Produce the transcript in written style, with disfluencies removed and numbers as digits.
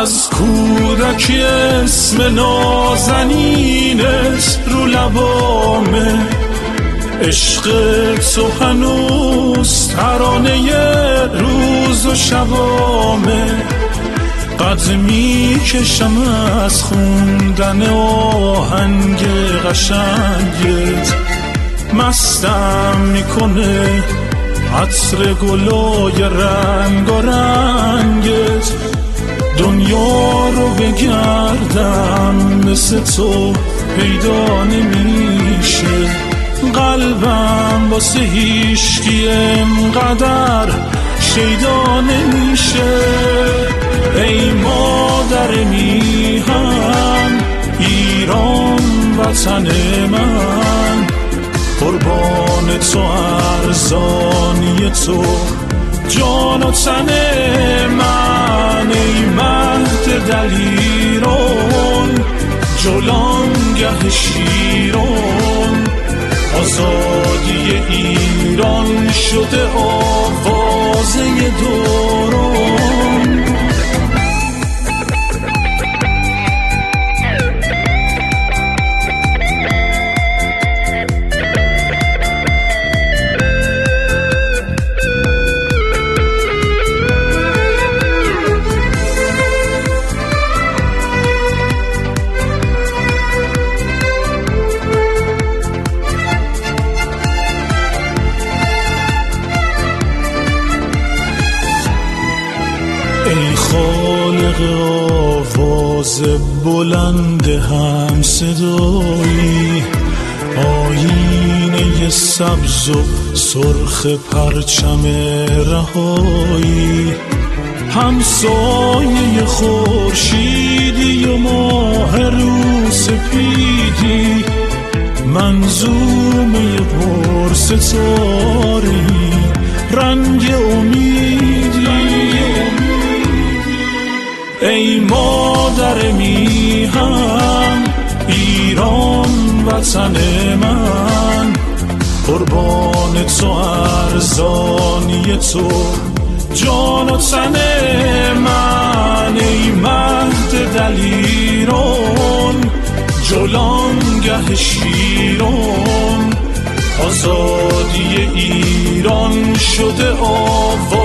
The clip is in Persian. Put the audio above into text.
از کودکی اسم نازنینت رو لبامه، عشق تو هنوز ترانه روز و شبامه. قد میکشم از خوندن آهنگ قشنگت، مستم میکنه عطر گلای رنگ و رنگت. دنیا رو بگردم مثل تو پیدا نمیشه، قلبم واسه هیچکی انقدر شیدا نمیشه. ای مادر میهن ایران وطن من، قربان تو ارزانی تو جان و تن من. ای مهد دلیران جولانگه شیران، آزادی ایران شده آوازه دوران. ای خالق آواز بلند هم صدایی، آینه سبز و سرخ پرچم رهایی، همسایه خورشیدی و ماه رو سپیدی، منظومه پرستاری، رنگ امیدی. ای مادر میهن ایران وطن من، قربان تو ارزانی تو جان و تن من. ای مهد دلیران جولانگه شیران، آزادی ایران شده آواز